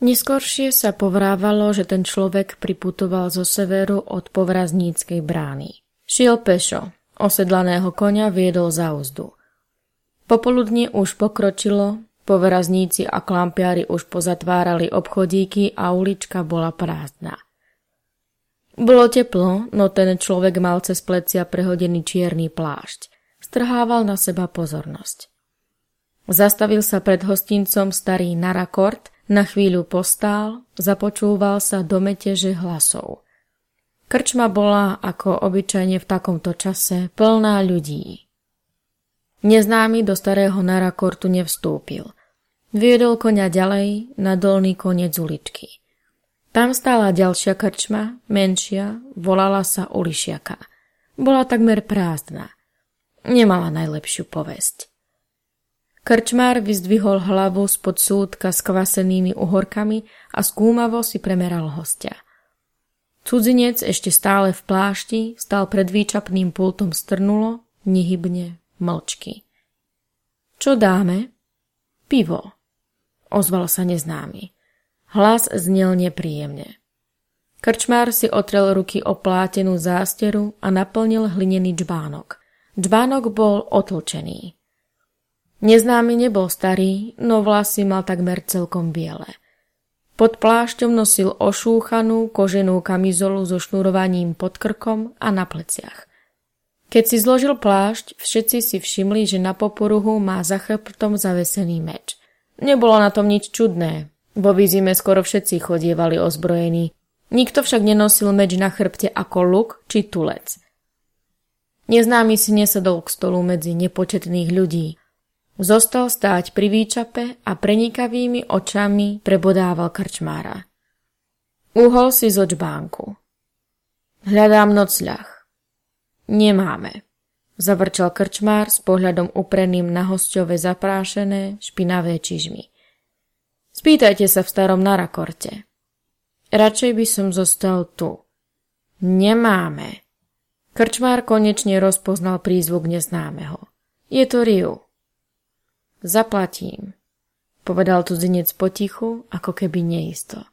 Neskôršie sa povrávalo, že ten človek priputoval zo severu od Povrazníckej brány. Šiel pešo, osedlaného koňa viedol za uzdu. Popoludne už pokročilo, Povrazníci a klampiari už pozatvárali obchodíky a ulička bola prázdna. Bolo teplo, no ten človek mal cez plecia prehodený čierny plášť. Strhával na seba pozornosť. Zastavil sa pred hostincom starý narakord, na chvíľu postál, započúval sa do meteže hlasov. Krčma bola, ako obyčajne v takomto čase, plná ľudí. Neznámy do starého narakortu nevstúpil. Viedol koňa ďalej na dolný koniec uličky. Tam stála ďalšia krčma, menšia, volala sa Ulišiaka. Bola takmer prázdna. Nemala najlepšiu povesť. Krčmár vyzdvihol hlavu spod súdka s kvasenými uhorkami a skúmavo si premeral hostia. Cudzinec ešte stále v plášti stal pred výčapným pultom strnulo, nehybne, mlčky. Čo dáme? Pivo, ozval sa neznámy. Hlas znel nepríjemne. Krčmár si otrel ruky o plátenú zásteru a naplnil hlinený džbánok. Džbánok bol otlčený. Neznámy nebol starý, no vlasy mal takmer celkom biele. Pod plášťom nosil ošúchanú koženú kamizolu so šnurovaním pod krkom a na pleciach. Keď si zložil plášť, všetci si všimli, že na popuruhu má za chrbtom zavesený meč. Nebolo na tom nič čudné. Vo výzime skoro všetci chodievali ozbrojení. Nikto však nenosil meč na chrbte ako luk či tulec. Neznámy si nesadol k stolu medzi nepočetných ľudí. Zostal stáť pri výčape a prenikavými očami prebodával krčmára. Uhol si zo džbánku. Hľadám nocľah. Nemáme, zavrčal krčmár s pohľadom upreným na hosťove zaprášené, špinavé čižmy. Spýtajte sa v starom narakorte. Radšej by som zostal tu. Nemáme. Krčmár konečne rozpoznal prízvuk neznámeho. Je to Riu. Zaplatím, povedal cudzinec potichu, ako keby neisto.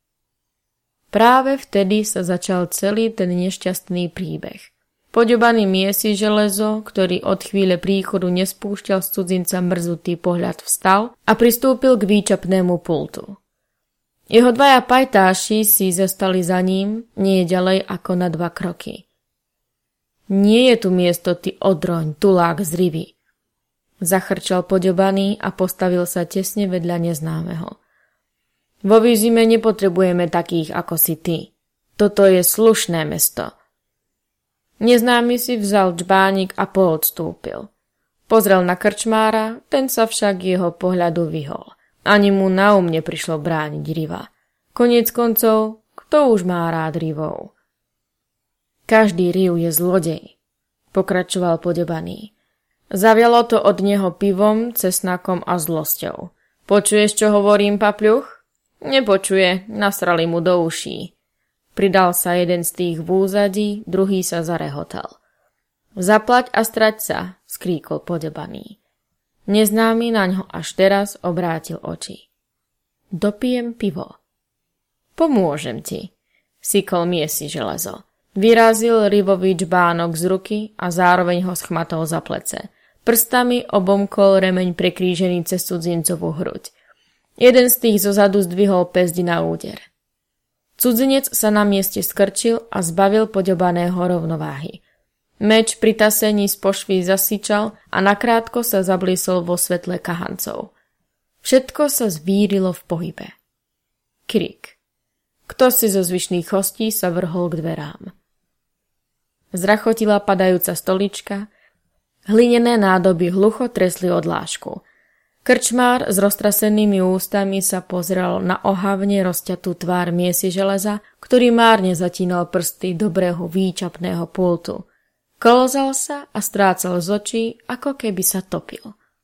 Práve vtedy sa začal celý ten nešťastný príbeh. Poďobaný miesi železo, ktorý od chvíle príchodu nespúšťal z cudzinca mrzutý pohľad, vstal a pristúpil k výčapnému pultu. Jeho dvaja pajtáši si zostali za ním, nie ďalej ako na 2 kroky. Nie je tu miesto, ty odroň, tulák z Rivy. Zachrčal poďobaný a postavil sa tesne vedľa neznámeho. Vo výzime nepotrebujeme takých ako si ty. Toto je slušné mesto. Neznámy si vzal džbánik a poodstúpil. Pozrel na krčmára, ten sa však jeho pohľadu vyhol. Ani mu na neprišlo brániť Riva. Koniec koncov, kto už má rád Rivov? Každý Riv je zlodej, pokračoval poďobaný. Zavialo to od neho pivom, cesnakom a zlosťou. Počuješ, čo hovorím, papľuch? Nepočuje, nasrali mu do uší. Pridal sa jeden z tých v úzadí, druhý sa zarehotal. Zaplať a strať sa, skríkol poďobaný. Neznámy naňho až teraz obrátil oči. Dopijem pivo. Pomôžem ti, sykol miesi železo. Vyrazil Rivový džbánok z ruky a zároveň ho schmatol za plece. Prstami obomkol remeň prekrížený cez cudzincovú hruď. Jeden z tých zozadu zdvihol pesť na úder. Cudzinec sa na mieste skrčil a zbavil poďobaného rovnováhy. Meč pri tasení z pošvy zasičal a nakrátko sa zablísol vo svetle kahancov. Všetko sa zvírilo v pohybe. Krik. Kto si zo zvyšných hostí sa vrhol k dverám. Zrachotila padajúca stolička, hlinené nádoby hlucho tresli od lášku. Krčmár s roztrasenými ústami sa pozrel na ohavne rozťatú tvár miesi železa, ktorý márne zatínal prsty do brehu výčapného pultu. Kolzal sa a strácal z očí, ako keby sa topil.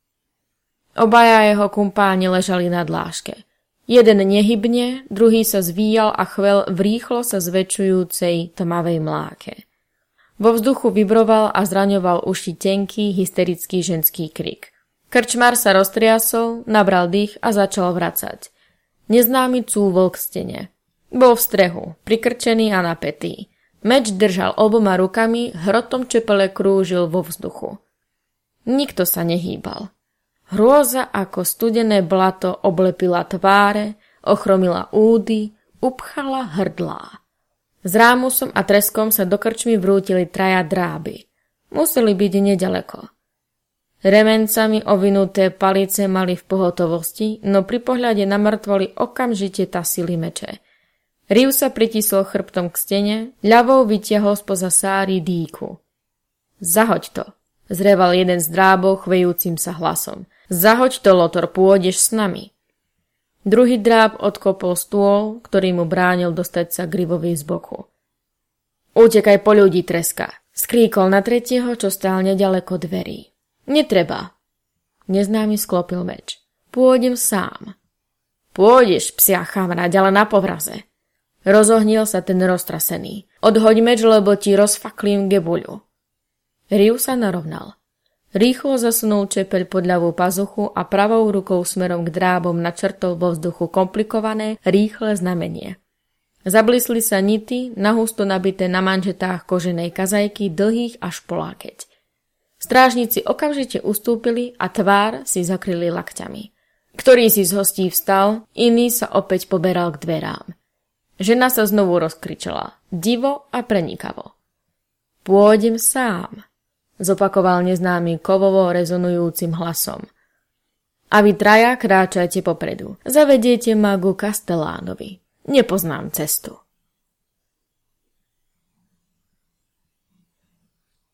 Obaja jeho kumpáni ležali na dláške. Jeden nehybne, druhý sa zvíjal a chvel v rýchlo sa zväčšujúcej tmavej mláke. Vo vzduchu vibroval a zraňoval uši tenký, hysterický ženský krik. Krčmár sa roztriasol, nabral dých a začal vracať. Neznámy cúvol k stene. Bol v strehu, prikrčený a napätý. Meč držal oboma rukami, hrotom čepele krúžil vo vzduchu. Nikto sa nehýbal. Hrôza ako studené blato oblepila tváre, ochromila údy, upchala hrdlá. S rámusom a treskom sa do krčmy vrútili traja dráby. Museli byť nedaleko. Remencami ovinuté palice mali v pohotovosti, no pri pohľade na mŕtvoly okamžite tasili meče. Riv sa pritisol chrbtom k stene, ľavou vytiahol spoza sáry dýku. Zahoď to, zreval jeden z drábov chvejúcim sa hlasom. Zahoď to, Lotor, pôjdeš s nami. Druhý dráb odkopol stôl, ktorý mu bránil dostať sa k Rivovi z boku. Utekaj po ľudí, treska, skríkol na tretieho, čo stál nedaleko dverí. Netreba. Neznámy sklopil meč. Pôjdem sám. Pôjdeš, psia chamrať, ale na povraze. Rozohnil sa ten roztrasený. Odhoď meč, lebo ti rozfaklím gebuľu. Riv sa narovnal. Rýchlo zasunul čepeľ pod ľavú pazuchu a pravou rukou smerom k drábom načrtol vo vzduchu komplikované, rýchle znamenie. Zablisli sa nity, nahusto nabité na manžetách koženej kazajky, dlhých až po lákeť. Strážnici okamžite ustúpili a tvár si zakryli lakťami. Ktorý si z hostí vstal, iný sa opäť poberal k dverám. Žena sa znovu rozkričala, divo a prenikavo. Pôjdem sám, zopakoval neznámy kovovo rezonujúcim hlasom. A vy traja kráčajte popredu. Zavediete ma ku Kastelánovi. Nepoznám cestu.